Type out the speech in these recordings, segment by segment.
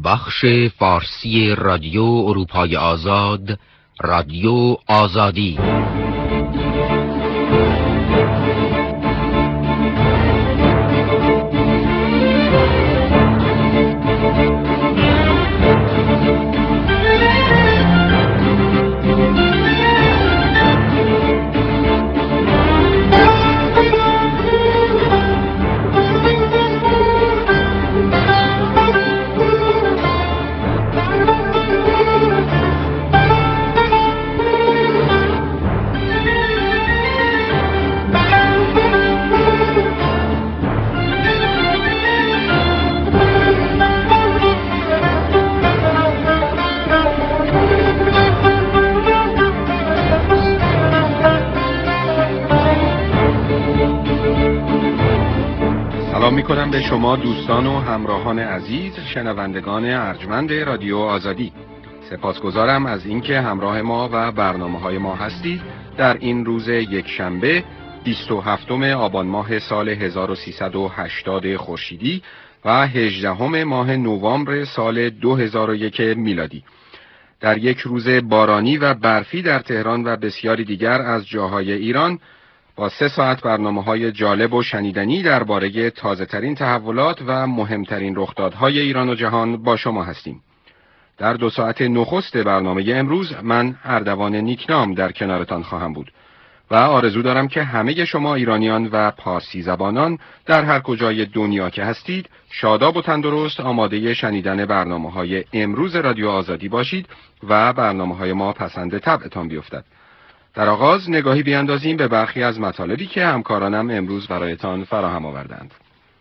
بخش فارسی رادیو اروپای آزاد، رادیو آزادی. میکنم به شما دوستان و همراهان عزیز شنوندگان ارجمند رادیو آزادی. سپاسگزارم از اینکه همراه ما و برنامه‌های ما هستید در این روز یکشنبه 27 آبان ماه سال 1380 خورشیدی و 18 ماه نوامبر سال 2001 میلادی. در یک روز بارانی و برفی در تهران و بسیاری دیگر از جاهای ایران با 3 ساعت برنامه‌های جالب و شنیدنی درباره تازه‌ترین تحولات و مهمترین رخدادهای ایران و جهان با شما هستیم. در 2 ساعت نخست برنامه امروز من اردوان نیکنام در کنارتان خواهم بود و آرزو دارم که همه شما ایرانیان و پارسی زبانان در هر کجای دنیا که هستید شاداب و تندرست آماده شنیدن برنامه‌های امروز رادیو آزادی باشید و برنامه‌های ما پسند طبعتان بیفتد. در آغاز نگاهی بیاندازیم به برخی از مطالبی که همکارانم امروز برایتان فراهم آوردند.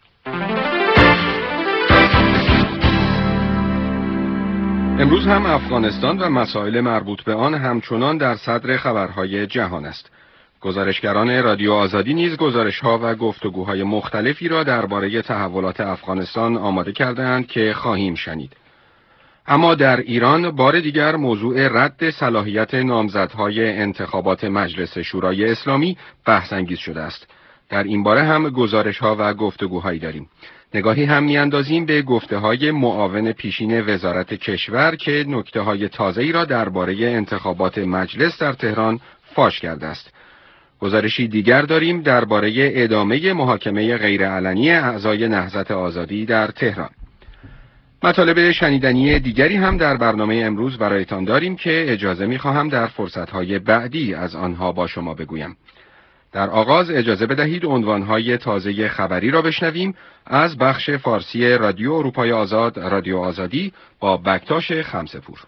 امروز هم افغانستان و مسائل مربوط به آن همچنان در صدر خبرهای جهان است. گزارشگران رادیو آزادی نیز گزارش‌ها و گفتگوهای مختلفی را درباره تحولات افغانستان آماده کرده‌اند که خواهیم شنید. اما در ایران بار دیگر موضوع رد صلاحیت نامزدهای انتخابات مجلس شورای اسلامی بحث انگیز شده است. در این باره هم گزارش‌ها و گفتگوهایی داریم. نگاهی هم می‌اندازیم به گفته‌های معاون پیشین وزارت کشور که نکته‌های تازه‌ای را درباره انتخابات مجلس در تهران فاش کرده است. گزارشی دیگر داریم درباره ادامه محاکمه غیرعلنی اعضای نهضت آزادی در تهران. مطالب شنیدنی دیگری هم در برنامه امروز برایتان داریم که اجازه می‌خواهم در فرصت‌های بعدی از آنها با شما بگویم. در آغاز اجازه بدهید عنوان‌های تازه خبری را بشنویم از بخش فارسی رادیو اروپای آزاد، رادیو آزادی با بکتاش خمسه‌پور.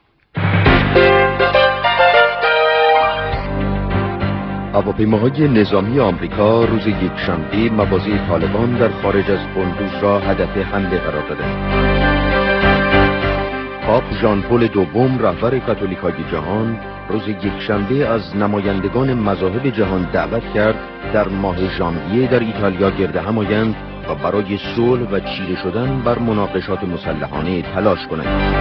هواپیماهای نظامی آمریکا روز یکشنبه مواضع طالبان در خارج از قندوز را هدف حمله قرار دادند. پاپ ژان پل دوم رهبر کاتولیکای جهان روز یکشنبه از نمایندگان مذاهب جهان دعوت کرد در ماه ژانویه در ایتالیا گرد هم آیند و برای صلح و چیره شدن بر مناقشات مسلحانه تلاش کنند.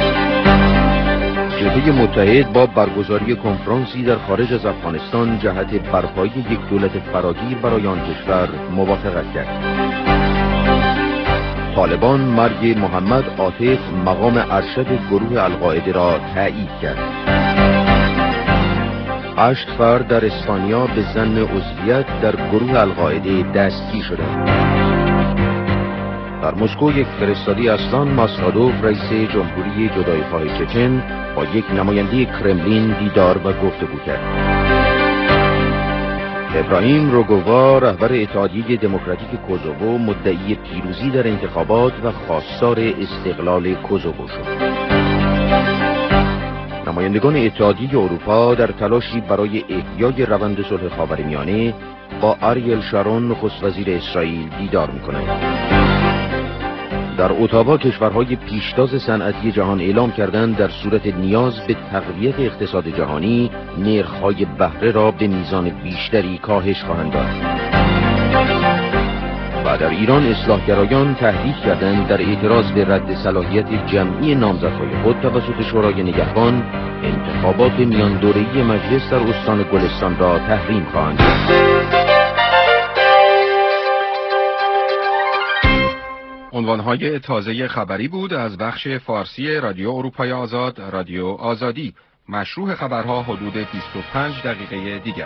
جبهه متحد با برگزاری کنفرانسی در خارج از افغانستان جهت برپایی یک دولت فراگیر برای آن کشور موافقت کرد. طالبان مرگ محمد عاطف مقام ارشد گروه القاعده را تایید کرد. 8 فرد در اسپانیا به ظن عضویت در گروه القاعده دستگیر شدند. در مسکو یک فرستاده اسلان ماسخادوف رئیس جمهوری جدایی‌خواه چچن با یک نماینده کرملین دیدار و گفتگو کرد. ابراهیم روگووا رهبر اتحادیه دموکراتیک کوزوو مدعی پیروزی در انتخابات و خواستار استقلال کوزوو شد. نمایندگان اتحادیه اروپا در تلاشی برای احیای روند صلح خاورمیانه با آریل شارون نخست وزیر اسرائیل دیدار می‌کنند. در اتاوا کشورهای پیشتاز صنعتی جهان اعلام کردند در صورت نیاز به تقویت اقتصاد جهانی نرخ‌های بهره را به میزان بیشتری کاهش خواهند داد. و در ایران اصلاحگرایان تهدید کردند در اعتراض به رد صلاحیت جمعی نامزدهای خود توسط شورای نگهبان انتخابات میان دوره‌ای مجلس در استان گلستان را تحریم خواهند کرد. عنوانهای تازه خبری بود از بخش فارسی رادیو اروپای آزاد، رادیو آزادی. مشروع خبرها حدود 25 دقیقه دیگر.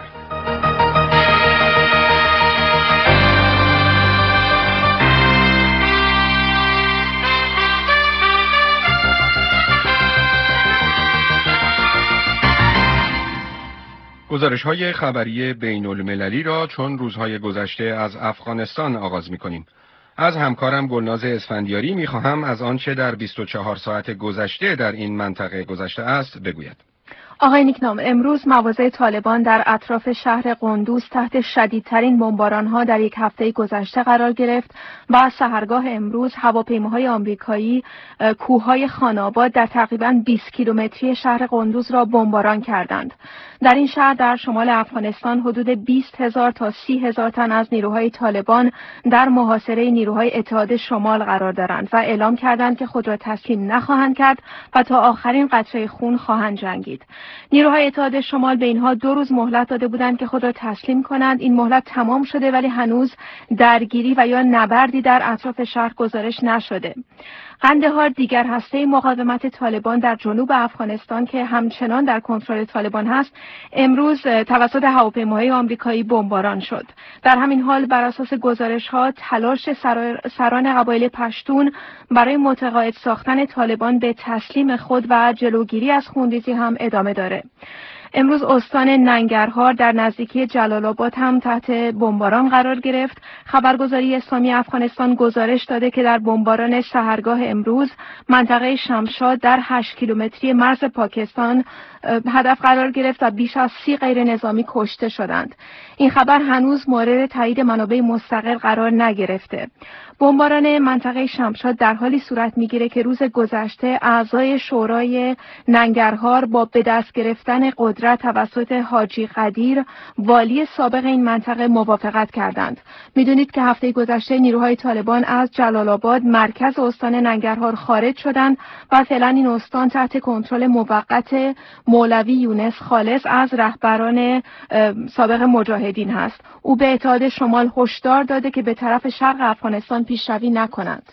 گزارش‌های خبری بین‌المللی را چون روزهای گذشته از افغانستان آغاز می‌کنیم. از همکارم گلناز اسفندیاری می‌خواهم از آنچه در 24 ساعت گذشته در این منطقه گذشته است بگوید. آقای نیکنام، امروز مواضع طالبان در اطراف شهر قندوز تحت شدیدترین بمباران‌ها در یک هفته گذشته قرار گرفت و سحرگاه امروز هواپیماهای آمریکایی کوههای خان‌آباد در تقریباً 20 کیلومتری شهر قندوز را بمباران کردند. در این شهر در شمال افغانستان حدود 20,000 تا 30,000 تن از نیروهای طالبان در محاصره نیروهای اتحاد شمال قرار دارند و اعلام کردند که خود را تسلیم نخواهند کرد و تا آخرین قطره خون خواهند جنگید. نیروهای اتحاد شمال به اینها 2 روز مهلت داده بودند که خود را تسلیم کنند. این مهلت تمام شده ولی هنوز درگیری و یا نبردی در اطراف شهر گزارش نشده. قندهار دیگر هسته مقاومت طالبان در جنوب افغانستان که همچنان در کنترل طالبان هست، امروز توسط هواپیماهای آمریکایی بمباران شد. در همین حال بر اساس گزارش‌ها تلاش سران قبایل پشتون برای متقاعد ساختن طالبان به تسلیم خود و جلوگیری از خونریزی هم ادامه داره. امروز استان ننگرهار در نزدیکی جلال آباد هم تحت بمباران قرار گرفت. خبرگزاری اسلامی افغانستان گزارش داده که در بمباران سحرگاه امروز منطقه شمشاد در 8 کیلومتری مرز پاکستان هدف قرار گرفت و بیش از 30 غیر نظامی کشته شدند. این خبر هنوز مورد تایید منابع مستقل قرار نگرفته. بمباران منطقه شمشاد در حالی صورت میگیره که روز گذشته اعضای شورای ننگرهار با به دست گرفتن قدرت توسط حاجی قدیر والی سابق این منطقه موافقت کردند. میدونید که هفته گذشته نیروهای طالبان از جلال آباد مرکز استان ننگرهار خارج شدند و فعلا این استان تحت کنترل موقت مولوی یونس خالص از رهبران سابق مجاهدین هست. او به اتحاد شمال هشدار داده که به طرف شرق افغانستان پیشروی نکنند.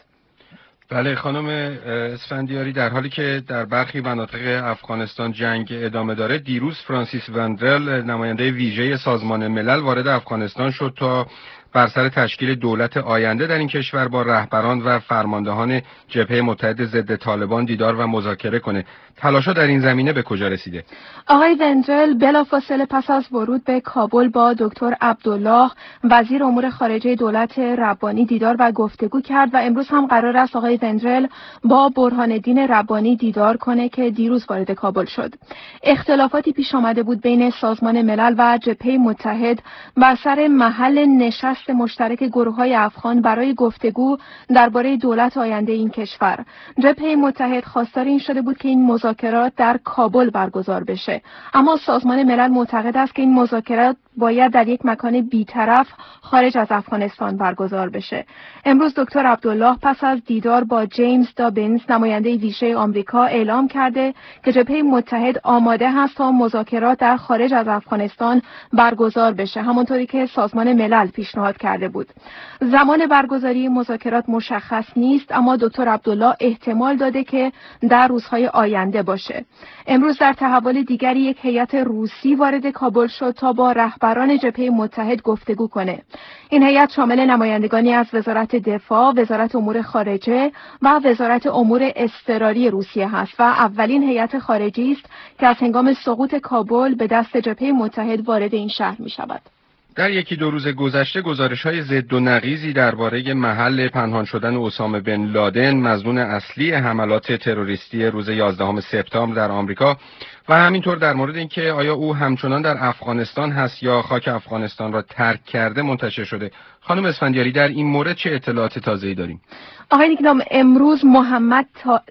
بله خانم اسفندیاری، در حالی که در برخی مناطق افغانستان جنگ ادامه داره، دیروز فرانسیس وندرل نماینده ویژه سازمان ملل وارد افغانستان شد تا بر سر تشکیل دولت آینده در این کشور با رهبران و فرماندهان جبهه متحد ضد طالبان دیدار و مذاکره کنه. تلاش‌ها در این زمینه به کجا رسیده؟ آقای وندرل بلافاصله پس از ورود به کابل با دکتر عبدالله وزیر امور خارجه دولت ربانی دیدار و گفتگو کرد و امروز هم قرار است آقای وندرل با برهان الدین ربانی دیدار کنه که دیروز وارد کابل شد. اختلافاتی پیش آمده بود بین سازمان ملل و جبهه متحد بر سر محل نشست مشترک گروه‌های افغان برای گفتگو درباره دولت آینده این کشور. جبهه متحد خواستار این شده بود که این مذاکرات در کابل برگزار بشه، اما سازمان ملل معتقد است که این مذاکرات باید در یک مکان بی‌طرف خارج از افغانستان برگزار بشه. امروز دکتر عبدالله پس از دیدار با جیمز دابینز نماینده ویژه آمریکا اعلام کرده که جبهه متحد آماده هست تا مذاکرات در خارج از افغانستان برگزار بشه، همونطوری که سازمان ملل پیشنهاد کرده بود. زمان برگزاری مذاکرات مشخص نیست، اما دکتر عبدالله احتمال داده که در روزهای آینده باشه. امروز در تحول دیگری یک هیئت روسی وارد کابل شد تا با رهبران جبهه متحد گفتگو کنه. این هیئت شامل نمایندگانی از وزارت دفاع، وزارت امور خارجه و وزارت امور اضطراری روسیه هست و اولین هیئت خارجی است که از هنگام سقوط کابل به دست جبهه متحد وارد این شهر می شود. در یکی دو روز گذشته گزارش‌های ضد و نقیضی درباره محل پنهان شدن اسامه بن لادن، مظنون اصلی حملات تروریستی روز 11 سپتامبر در آمریکا و همینطور در مورد اینکه آیا او همچنان در افغانستان هست یا خاک افغانستان را ترک کرده منتشر شده. خانم اسفندیاری، در این مورد چه اطلاعات تازه‌ای داریم؟ آقای نیکنام، امروز محمد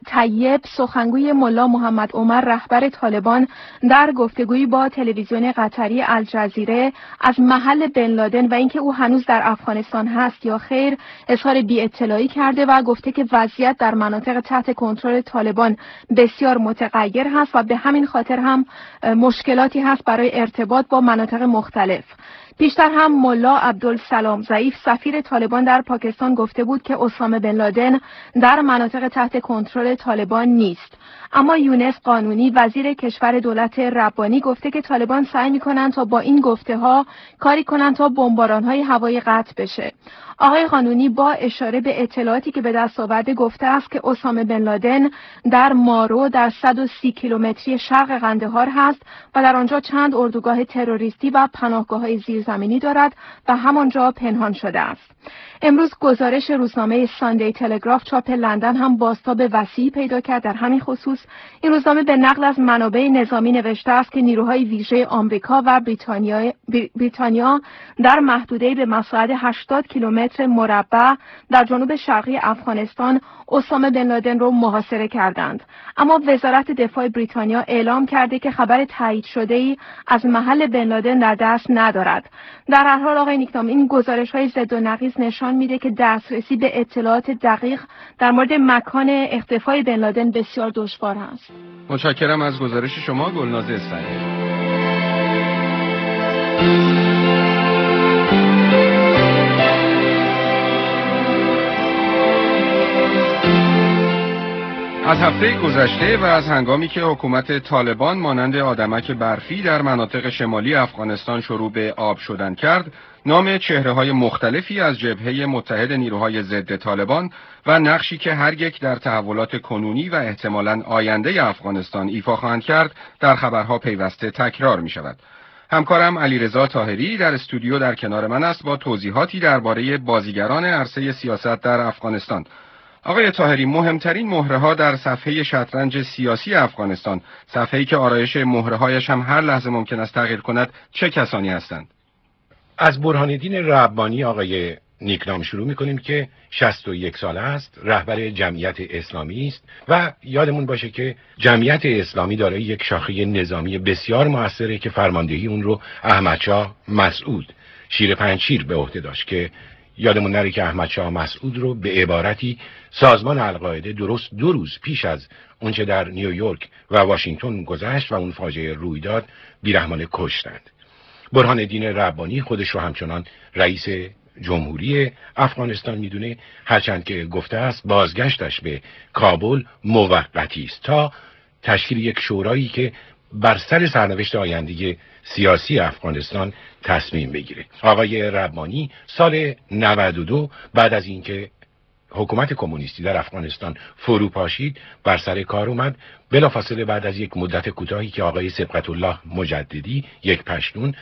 طیب سخنگوی ملا محمد عمر رهبر طالبان در گفتگویی با تلویزیون قطری الجزیره از محل بن لادن و اینکه او هنوز در افغانستان هست یا خیر اظهار بی‌اطلاعی کرده و گفته که وضعیت در مناطق تحت کنترل طالبان بسیار متغیر هست و به همین خاطر خاطر هم مشکلاتی هست برای ارتباط با مناطق مختلف. پیشتر هم ملا عبدالسلام ضعیف سفیر طالبان در پاکستان گفته بود که اسامه بن لادن در مناطق تحت کنترل طالبان نیست. اما یونس قانونی وزیر کشور دولت ربانی گفته که طالبان سعی می‌کنند تا با این گفته‌ها کاری کنند تا بمباران‌های هوایی قطع بشه. آقای قانونی با اشاره به اطلاعاتی که به دست آورده گفته است که اسامه بن لادن در مارو در 130 کیلومتری شرق قندهار هست و در آنجا چند اردوگاه تروریستی و پناهگاه‌های زیرزمینی دارد و همانجا پنهان شده است. امروز گزارش روزنامه ساندی تلگراف چاپ لندن هم بازتاب وسیعی پیدا کرد در همین خصوص. این روزنامه به نقل از منابع نظامی نوشته است که نیروهای ویژه آمریکا و بریتانیا در محدوده به مساحت 80 کیلومتر مربع در جنوب شرقی افغانستان اسامه بن لادن را محاصره کردند. اما وزارت دفاع بریتانیا اعلام کرده که خبر تایید شده‌ای از محل بن لادن در دست ندارد. در هر حال آقای نیکنام، این گزارش‌های ضد و نقیض نشان میده که دسترسی به اطلاعات دقیق در مورد مکان اختفای بن لادن بسیار دشوار است. متشکرم از گزارش شما گلناز اسفندی. از هفته گذشته و از هنگامی که حکومت طالبان مانند آدمک برفی در مناطق شمالی افغانستان شروع به آب شدن کرد، نام چهره‌های مختلفی از جبهه متحد نیروهای ضد طالبان و نقشی که هر یک در تحولات کنونی و احتمالاً آینده افغانستان ایفا خواهند کرد در خبرها پیوسته تکرار می شود. همکارم علیرضا طاهری در استودیو در کنار من است با توضیحاتی درباره بازیگران عرصه سیاست در افغانستان. آقای طاهری، مهمترین مهره‌ها در صفحه شطرنج سیاسی افغانستان، صفحه‌ای که آرایش مهره‌هایش هم هر لحظه ممکن است تغییر کند، چه کسانی هستند؟ از برهان‌الدین ربانی آقای نیکنام شروع می‌کنیم که 61 ساله است، رهبر جمعیت اسلامی است و یادمون باشه که جمعیت اسلامی دارای یک شاخه نظامی بسیار موثره که فرماندهی اون رو احمدشاه مسعود شیر پنجشیر به عهده داشت که یادمون نره که احمدشاه مسعود رو به عبارتی سازمان القاعده درست 2 روز پیش از اونچه در نیویورک و واشنگتن گذشت و اون فاجعه روی داد بیرحمانه کشتند. برهان‌الدین ربانی خودش رو همچنان رئیس جمهوری افغانستان میدونه، هرچند که گفته است بازگشتش به کابل موقتی است تا تشکیل یک شورایی که بر سر سرنوشت آینده سیاسی افغانستان تصمیم بگیره. آقای ربانی سال 92 بعد از اینکه حکومت کمونیستی در افغانستان فرو پاشید بر سر کار اومد. بلافاصله بعد از یک مدت کوتاهی که آقای صبغت الله مجددی، یک پشتون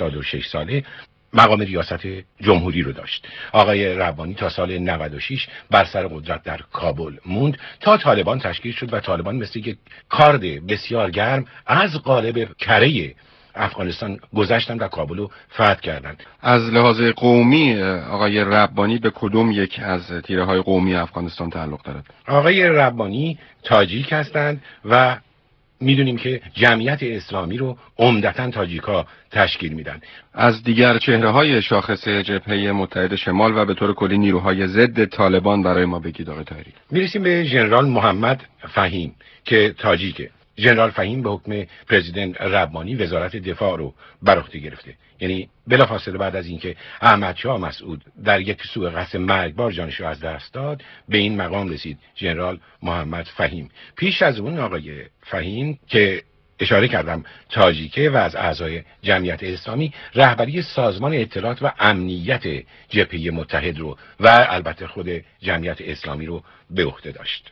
76 ساله، مقام ریاست جمهوری رو داشت. آقای ربانی تا سال 96 بر سر قدرت در کابل موند تا طالبان تشکیل شد و طالبان مثل یک کارد بسیار گرم از قالب کره افغانستان گذشتن و کابل رو فتح کردند. از لحاظ قومی آقای ربانی به کدوم یک از تیره‌های قومی افغانستان تعلق دارد؟ آقای ربانی تاجیک هستند و میدونیم که جمعیت اسلامی رو عمدتاً تاجیکا تشکیل میدن. از دیگر چهره‌های شاخص جبهه متحد شمال و به طور کلی نیروهای ضد طالبان برای ما بگید آقای طاهری. میرسیم به ژنرال محمد فهیم که تاجیکه. ژنرال فهیم به حکم پرزیدنت ربانی وزارت دفاع رو بر عهده گرفته. یعنی بلافاصله بعد از اینکه احمدشاه مسعود در یک سوء قصد مرگبار جانش را از دست داد، به این مقام رسید ژنرال محمد فهیم. پیش از اون آقای فهیم که اشاره کردم تاجیکه و از اعضای جمعیت اسلامی رهبری سازمان اطلاعات و امنیت جبهه متحد رو و البته خود جمعیت اسلامی رو به عهده داشت.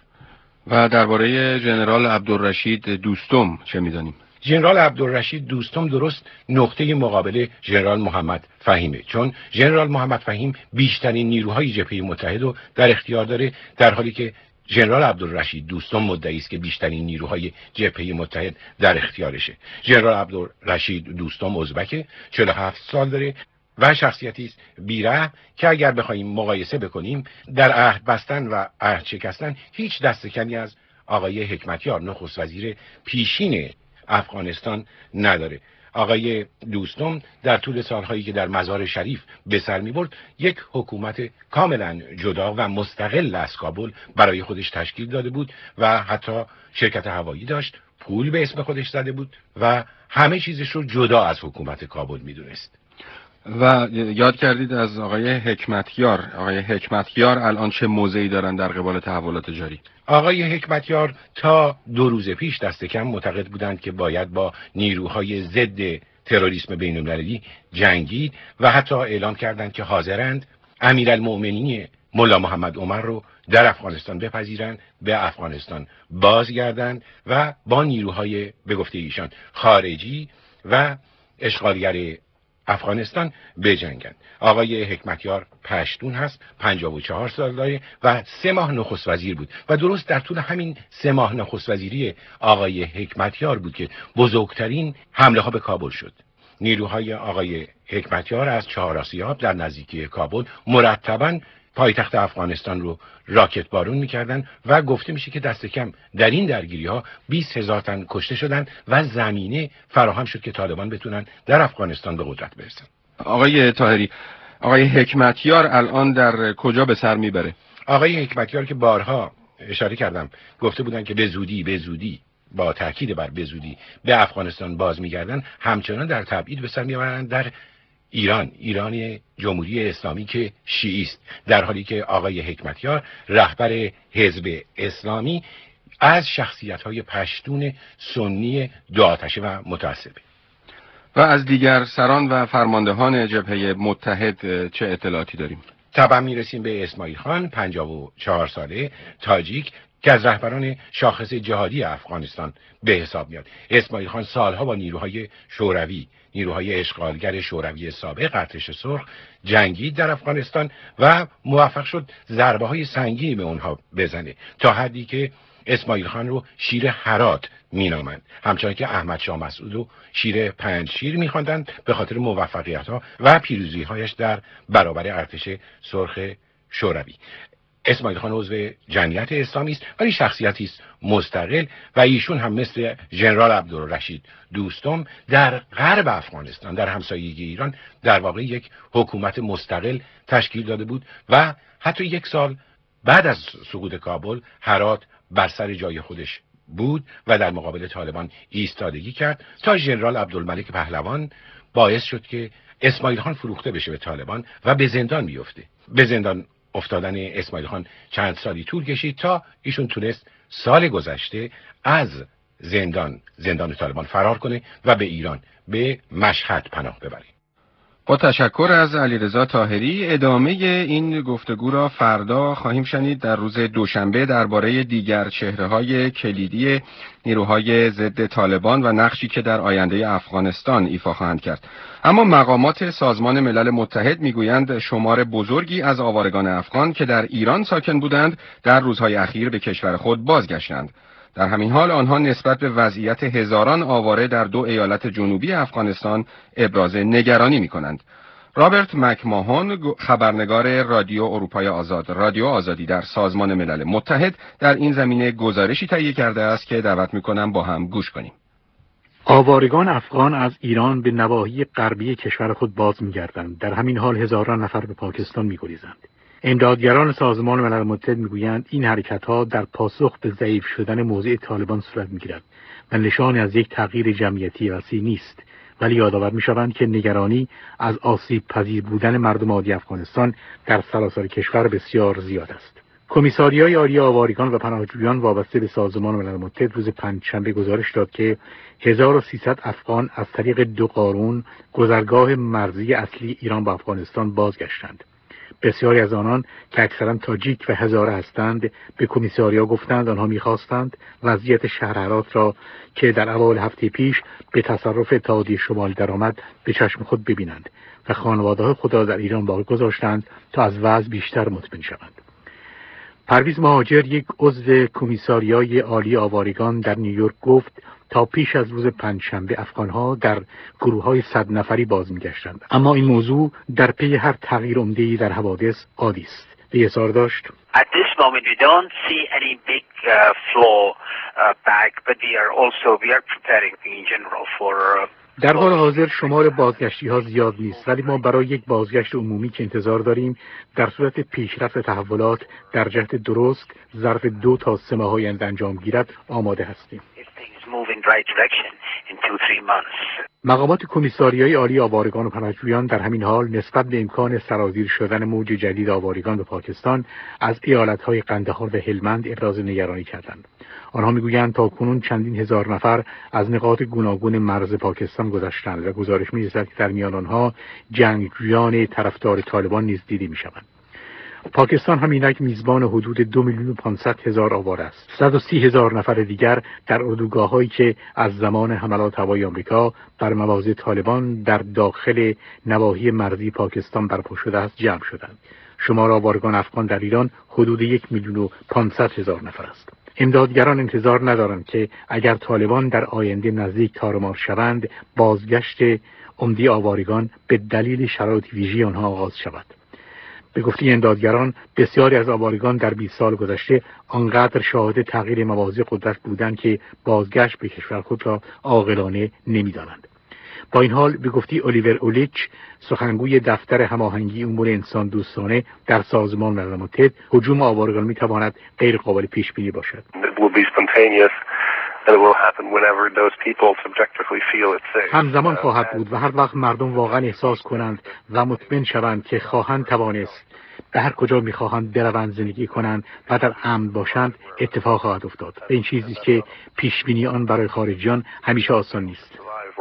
و درباره ژنرال عبدالرشید دوستم چه می‌دانیم؟ ژنرال عبدالرشید دوستم درست نقطه مقابل ژنرال محمد فهیمه، چون ژنرال محمد فهیم بیشترین نیروهای جبهه متحد رو در اختیار داره، در حالی که ژنرال عبدالرشید دوستم مدعی است که بیشترین نیروهای جبهه متحد در اختیارشه. ژنرال عبدالرشید دوستم ازبک، 47 سال داره و شخصیتی است بی‌رحم که اگر بخوایم مقایسه بکنیم در عهد بستن و عهد شکستن هیچ دست کمی از آقای حکمتیار نخست وزیر پیشین افغانستان نداره. آقای دوستم در طول سالهایی که در مزار شریف به سر می‌برد یک حکومت کاملا جدا و مستقل از کابل برای خودش تشکیل داده بود و حتی شرکت هوایی داشت، پول به اسم خودش زده بود و همه چیزش رو جدا از حکومت کابل میدونست. و یاد کردید از آقای حکمتیار. آقای حکمتیار الان چه موضعی دارن در قبال تحولات جاری؟ آقای حکمتیار تا 2 روز پیش دست کم معتقد بودند که باید با نیروهای ضد تروریسم بین‌المللی جنگید و حتی اعلام کردند که حاضرند امیرالمؤمنین ملا محمد عمر رو در افغانستان بپذیرند، به افغانستان بازگردند و با نیروهای به گفته ایشان خارجی و اشغالگر افغانستان بجنگند. آقای حکمتیار پشتون هست، 54 سال داره و 3 ماه نخست وزیر بود و درست در طول همین 3 ماه نخست وزیری آقای حکمتیار بود که بزرگترین حمله ها به کابل شد. نیروهای آقای حکمتیار از 4 آسیاب در نزدیکی کابل مرتباً پایتخت افغانستان رو راکت بارون می‌کردن و گفته میشه که دست کم در این درگیری‌ها 20,000 تن کشته شدن و زمینه فراهم شد که طالبان بتونن در افغانستان به قدرت برسن. آقای طاهری، آقای حکمتیار الان در کجا به سر میبره؟ آقای حکمتیار که بارها اشاره کردم گفته بودن که به زودی با تاکید بر به زودی به افغانستان باز میگردن، همچنان در تبعید به سر میبرن در ایران جمهوری اسلامی که شیعی است، در حالی که آقای حکمتیار رهبر حزب اسلامی از شخصیت‌های پشتون سنی دو-آتشه و متعصبه. و از دیگر سران و فرماندهان جبهه متحد چه اطلاعاتی داریم؟ طبعا میرسیم به اسماعیل خان 54 ساله تاجیک که از رهبران شاخص جهادی افغانستان به حساب میاد. اسماعیل خان سالها با نیروهای شوروی، نیروهای اشغالگر شوروی سابق ارتش سرخ جنگید در افغانستان و موفق شد ضربه های سنگینی به اونها بزنه، تا حدی که اسماعیل خان رو شیر هرات مینامند، همچنان که احمد شاه مسعود رو شیر پنجشیر میخواندند به خاطر موفقیت ها و پیروزی هایش در برابر ارتش سرخ شوروی. اسماعیل خان عضو جمعیت اسلامی است ولی شخصیتی است مستقل و ایشون هم مثل ژنرال عبدالرشید دوستم در غرب افغانستان در همسایگی ایران در واقع یک حکومت مستقل تشکیل داده بود و حتی 1 سال بعد از سقوط کابل هرات بر سر جای خودش بود و در مقابل طالبان ایستادگی کرد تا ژنرال عبدالملک پهلوان باعث شد که اسماعیل خان فروخته بشه به طالبان و به زندان بیفته. به زندان افتادن اسماعیل خان چند سالی طول کشید تا ایشون تونست سال گذشته از زندان طالبان فرار کنه و به ایران، به مشهد پناه ببره. با تشکر از علیرضا طاهری. ادامه این گفتگو را فردا خواهیم شنید در روز دوشنبه درباره دیگر چهره‌های کلیدی نیروهای ضد طالبان و نقشی که در آینده افغانستان ایفا خواهند کرد. اما مقامات سازمان ملل متحد میگویند شمار بزرگی از آوارگان افغان که در ایران ساکن بودند در روزهای اخیر به کشور خود بازگشتند. در همین حال آنها نسبت به وضعیت هزاران آواره در 2 ایالت جنوبی افغانستان ابراز نگرانی می‌کنند. رابرت مکماهون، خبرنگار رادیو اروپای آزاد، رادیو آزادی در سازمان ملل متحد، در این زمینه گزارشی تهیه کرده است که دعوت می‌کنم با هم گوش کنیم. آوارگان افغان از ایران به نواحی غربی کشور خود باز می‌گردند. در همین حال هزاران نفر به پاکستان می‌گریزند. امدادگران سازمان ملل متحد میگویند این حرکت‌ها در پاسخ به ضعیف شدن موضع طالبان صورت می‌گیرد و نشانی از یک تغییر جمعیتی وسیع نیست، ولی یادآور می‌شوند که نگرانی از آسیب پذیر بودن مردم عادی افغانستان در سراسر کشور بسیار زیاد است. کمیساریای عالی آوارگان و پناهجویان وابسته به سازمان ملل متحد روز پنجشنبه گزارش داد که 1300 افغان از طریق 2 قارون گذرگاه مرزی اصلی ایران با افغانستان بازگشتند. بسیاری از آنان که اکثرا تاجیک و هزاره هستند به کمیساریا گفتند آنها می‌خواستند وضعیت شهر هرات را که در اوایل هفته پیش به تصرف اتحادیه شمالی درآمد به چشم خود ببینند و خانواده‌های خود را در ایران باقی گذاشتند تا از وضع بیشتر مطمئن شوند. پرویز مهاجر، یک عضو کمیساریای عالی آوارگان در نیویورک، گفت تا پیش از روز پنجشنبه افغان‌ها در گروه‌های 100 نفری باز می‌گشتند، اما این موضوع در پی هر تغییر عمده‌ای در حوادث عادی است. به اظهار داشت At this moment we don't see any big flow back, but we are preparing in general for در حال حاضر شمار بازگشتی‌ها زیاد نیست، ولی ما برای یک بازگشت عمومی که انتظار داریم در صورت پیشرفت تحولات در جهت درست ظرف 2 تا 3 ماه آینده انجام گیرد آماده هستیم. if things move in the right direction in 2-3 months. مقامات کمیساریای عالی آوارگان و پناهجویان در همین حال نسبت به امکان سرازیر شدن موج جدید آوارگان به پاکستان از ایالت‌های قندهار و هلمند ابراز نگرانی کردند. آنها میگویند تاکنون چندین هزار نفر از نقاط گوناگون مرز پاکستان گذشتند و گزارش می‌رسد که در میان آنها جنگجویان طرفدار طالبان نیز دیده می‌شوند. پاکستان هم اینک میزبان حدود 2,500,000 آوار است. 130,000 نفر دیگر در اردوگاه‌هایی که از زمان حملات هوایی آمریکا بر مواضع طالبان در داخل نواحی مرزی پاکستان برپا شده است جمع شدند. شمار آوارگان افغان در ایران حدود 1,500,000 نفر است. امدادگران انتظار ندارند که اگر طالبان در آینده نزدیک تارمار شوند، بازگشت عمده آوارگان به دلیل شرایط ویژه‌ای آنها آغاز شود. به گفته امدادگران، بسیاری از آوارگان در 20 سال گذشته آنقدر شاهد تغییر مواضع قدرت بودند که بازگشت به کشور خود را عاقلانه نمی‌دانند. با این حال به گفته الیور اولیچ، سخنگوی دفتر هماهنگی امور انسان دوستانه در سازمان ملل متحد، هجوم آوارگان می‌تواند غیر قابل پیش بینی باشد. همزمان خواهد بود و هر وقت مردم واقعا احساس کنند و مطمئن شوند که خواهند توانست به هر کجا میخواهند بروند زندگی کنند و در امن باشند، اتفاق خواهد افتاد. و این چیزی که پیش بینی آن برای خارجیان همیشه آسان نیست.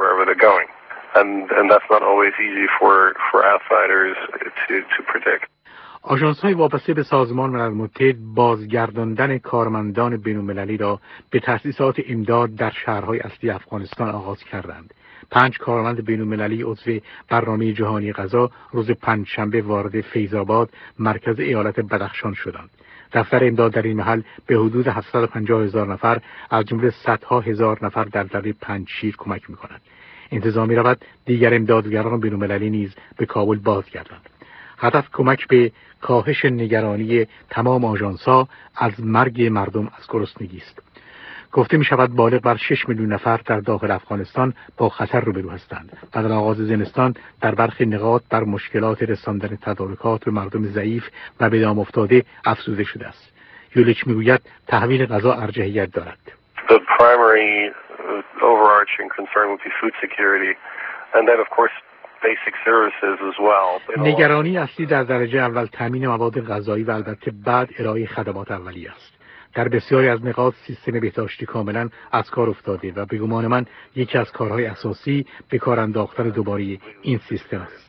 آژانس‌های وابسته به سازمان ملل متحد بازگرداندن کارمندان بین‌المللی را به تأسیسات امداد در شهرهای اصلی افغانستان آغاز کردند. 5 کارمند بین‌المللی عضو برنامه جهانی غذا روز پنجشنبه وارد فیض‌آباد، مرکز ایالت بدخشان شدند. دفتر امداد در این محل به حدود 750,000 نفر از جمله صدها هزار نفر در دره پنجشیر کمک می‌کند. انتظار می‌رود دیگر امدادگران بین‌المللی نیز به کابل بازگردند. هدف کمک به کاهش نگرانی تمام آژانس‌ها از مرگ مردم از گرسنگی است. گفته می شود بالغ بر 6 میلیون نفر در داخل افغانستان با خطر روبرو هستند و در آغاز زمستان در برخی نقاط بر مشکلات رساندن تدارکات به مردم ضعیف و به دام افتاده افزوده شده است. یولیچ میگوید تحویل غذا ارجحیت دارد. The primary overarching concern would be food security and then of course basic services as well. نگرانی اصلی در درجه اول تامین مواد غذایی و البته بعد ارائه خدمات اولیه است. در بسیاری از نقاط سیستم بهداشتی کاملا از کار افتاده و به گمان من یکی از کارهای اساسی به کار انداختن دوباره این سیستم است.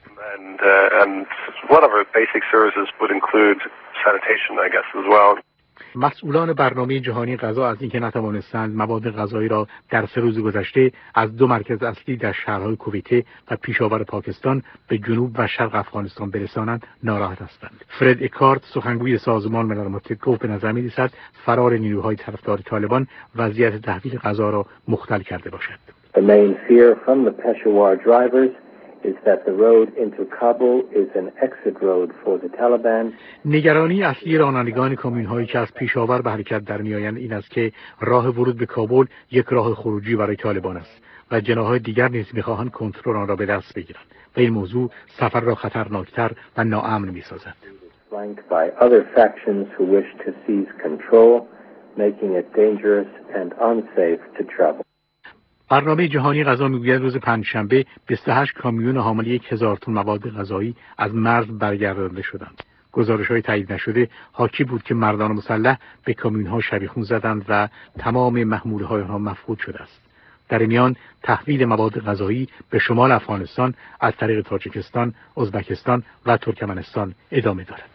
And one of our basic services would include sanitation, I guess, as well. مسئولان برنامه جهانی غذا از اینکه نتوانستند مواد غذایی را در 3 روز گذشته از 2 مرکز اصلی در شهرهای کویته و پیشاور پاکستان به جنوب و شرق افغانستان برسانند ناراحت هستند. فرد اکارت، سخنگوی سازمان ملل متحد، گفت به نظر می‌رسد فرار نیروهای طرفدار طالبان وضعیت تحویل غذا را مختل کرده باشد. The main fear from the Peshawar drivers is that the road into Kabul is an exit road for the Taliban. نگرانی اصلی رانندگان کامیون‌هایی که از پیشاور به حرکت در می‌آیند این است که راه ورود به کابل یک راه خروجی برای طالبان است و جناح‌های دیگر نیز می‌خواهند کنترل آن را به دست بگیرند و این موضوع سفر را خطرناکتر و ناامن می‌سازد. Flanked by other factions who wish to seize control, making it dangerous and unsafe to travel. برنامه جهانی غذا میگوید روز پنجشنبه 28 کامیون حامل 1000 تن مواد غذایی از مرز برگردانده شدند. گزارش‌های تایید نشده حاکی بود که مردان مسلح به کامیون‌ها شبیخون زدند و تمام محموله‌های آنها مفقود شده است. در میان تحویل مواد غذایی به شمال افغانستان از طریق تاجیکستان، ازبکستان و ترکمنستان ادامه دارد.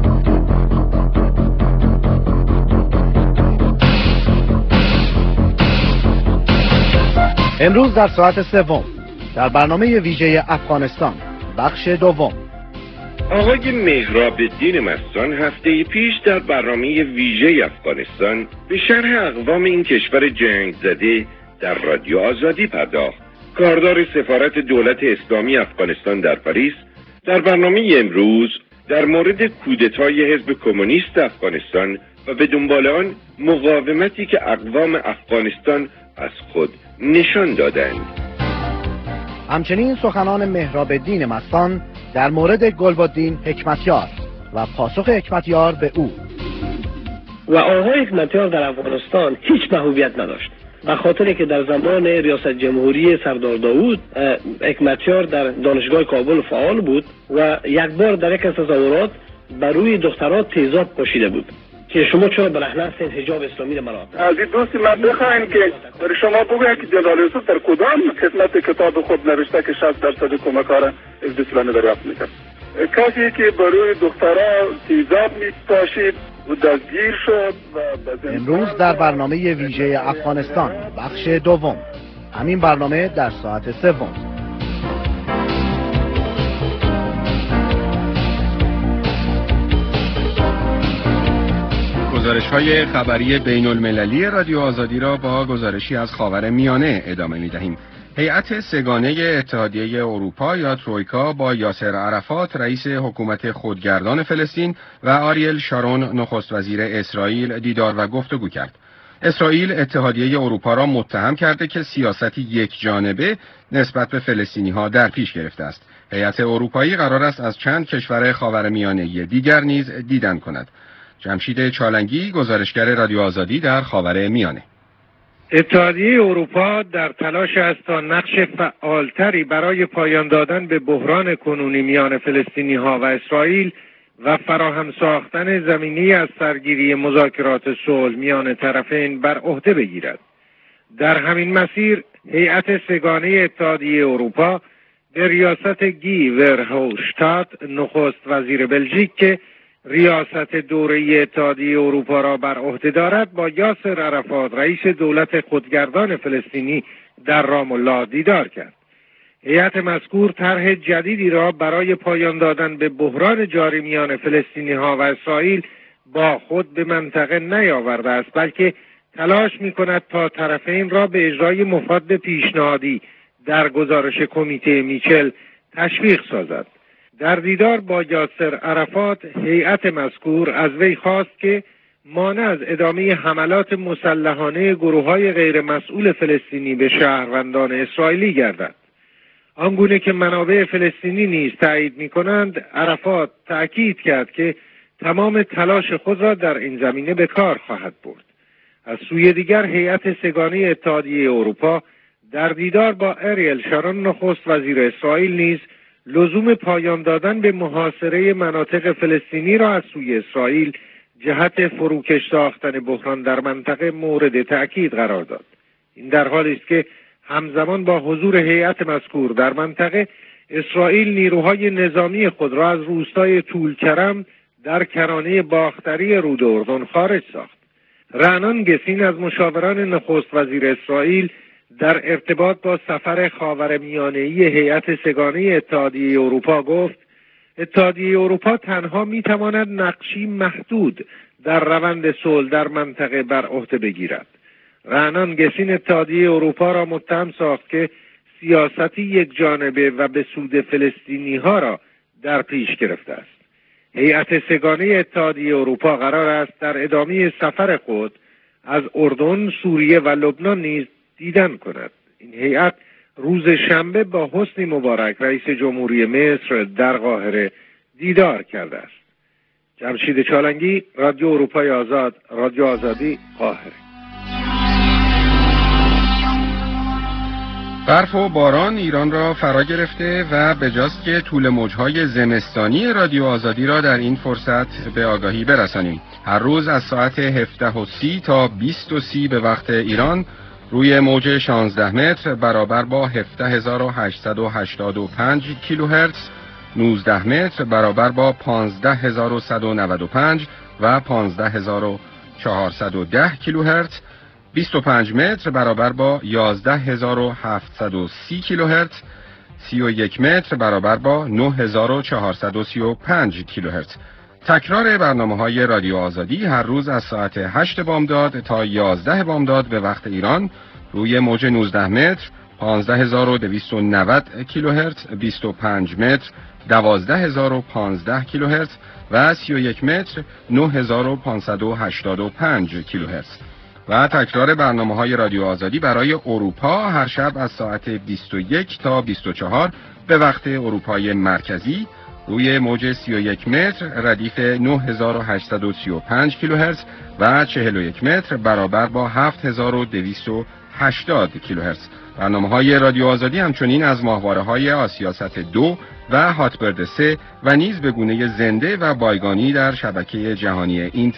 امروز در ساعت 3 در برنامه ویژه افغانستان بخش 2. آقای مهراب‌الدین مستان هفته پیش در برنامه ویژه افغانستان به شرح اقوام این کشور جنگ زده در رادیو آزادی پرداخت. کاردار سفارت دولت اسلامی افغانستان در پاریس در برنامه امروز در مورد کودتای حزب کمونیست افغانستان و به دنبال آن مقاومتی که اقوام افغانستان از خود نشان دادند. همچنین سخنان مهراب‌الدین مستان در مورد گلبدین حکمتیار و پاسخ حکمتیار به او. و آقای حکمتیار در افغانستان هیچ محبوبیت نداشت به خاطر که در زمان ریاست جمهوری سردار داوود حکمتیار در دانشگاه کابل فعال بود و یک بار در یک از تظاهرات بر روی دخترها تیزاب پاشیده بود که شما چرا برهنه هستید حجاب اسلامی را مرا؟ از این دوستی من بخواین که برای شما بگوید که جلال یوسف در کدام قسمت کتاب خود نوشته که 60% کمکار حزب اسلامی دریافت میکرد. کسی که برای دخترها تیزاب میپاشید و دستگیر شد و امروز در برنامه ویژه افغانستان بخش دوم، همین برنامه در ساعت سوم. گزارش‌های خبری بین المللی رادیو آزادی را با گزارشی از خاورمیانه ادامه می‌دهیم. هیئت سگانه اتحادیه اروپا یا ترویکا با یاسر عرفات رئیس حکومت خودگردان فلسطین و آریل شارون نخست وزیر اسرائیل دیدار و گفتگو کرد. اسرائیل اتحادیه اروپا را متهم کرده که سیاستی یک جانبه نسبت به فلسطینی‌ها در پیش گرفته است. هیئت اروپایی قرار است از چند کشور خاورمیانه دیگر نیز دیدن کند. جمشید چالنگی، گزارشگر رادیو آزادی در خاورمیانه. اتحادیه اروپا در تلاش است تا نقش فعالتری برای پایان دادن به بحران کنونی میان فلسطینی‌ها و اسرائیل و فراهم ساختن زمینی از سرگیری مذاکرات صلح میان طرفین بر عهده بگیرد. در همین مسیر هیئت سگانه اتحادیه اروپا به ریاست گی ورهوشتات نخست وزیر بلژیک که ریاست دوره‌ای اتحادیه اروپا را بر عهده دارد با یاسر عرفات رئیس دولت خودگردان فلسطینی در رام الله دیدار کرد. هیئت مذکور طرح جدیدی را برای پایان دادن به بحران جاری میان فلسطینی‌ها و اسرائیل با خود به منطقه نیاورده است، بلکه تلاش می‌کند تا طرفین را به اجرای مفاد پیشنهادی در گزارش کمیته میچل تشویق سازد. در دیدار با یاسر عرفات هیئت مذکور از وی خواست که مانع از ادامه حملات مسلحانه گروه‌های غیر مسئول فلسطینی به شهروندان اسرائیلی گردد. آنگونه که منابع فلسطینی نیز تایید می‌کنند، عرفات تأکید کرد که تمام تلاش خود را در این زمینه به کار خواهد برد. از سوی دیگر هیئت سگانه اتحادیه اروپا در دیدار با آریل شارون نخست وزیر اسرائیل نیز لزوم پایان دادن به محاصره مناطق فلسطینی را از سوی اسرائیل جهت فروکش ساختن بحران در منطقه مورد تأکید قرار داد. این در حالی است که همزمان با حضور هیئت مذکور در منطقه، اسرائیل نیروهای نظامی خود را از روستای طولکرم در کرانه باختری رود اردن خارج ساخت. رعنان گسین از مشاوران نخست وزیر اسرائیل در ارتباط با سفر خاورمیانه‌ای هیئت سگانه اتحادیه اروپا گفت اتحادیه اروپا تنها می‌تواند نقشی محدود در روند صلح در منطقه بر عهده بگیرد. رعنان گسین اتحادیه اروپا را متهم ساخت که سیاستی یک جانبه و به سود فلسطینی‌ها را در پیش گرفته است. هیئت سگانه اتحادیه اروپا قرار است در ادامه سفر خود از اردن، سوریه و لبنان نیز دیدن کند. این هیئت روز شنبه با حسنی مبارک رئیس جمهوری مصر در قاهره دیدار کرده است. جمشید چالنگی، رادیو اروپای آزاد، رادیو آزادی، قاهره. برف و باران ایران را فرا گرفته و به جاست که طول موجهای زمستانی رادیو آزادی را در این فرصت به آگاهی برسانیم. هر روز از ساعت 17:30 تا 20:30 به وقت ایران روی موج 16 متر برابر با 17885 کیلوهرتز، 19 متر برابر با 15195 و 15410 کیلوهرتز، 25 متر برابر با 11730 کیلوهرتز، 31 متر برابر با 9435 کیلوهرتز. تکرار برنامه‌های رادیو آزادی هر روز از ساعت 8 بامداد تا 11 بامداد به وقت ایران روی موج 19 متر 15290 کیلوهرتز، 25 متر 12015 کیلوهرتز و 31 متر 9585 کیلوهرتز. و تکرار برنامه‌های رادیو آزادی برای اروپا هر شب از ساعت 21 تا 24 به وقت اروپای مرکزی روی موج 31 متر ردیف 9835 کیلوهرتز و 41 متر برابر با 7208 80 کیلوهرتز. برنامه‌های رادیو آزادی همچنین از ماهواره‌های آسیاست 2 و هاتبرد 3 و نیز به گونه زنده و بایگانی در شبکه جهانی اینترنت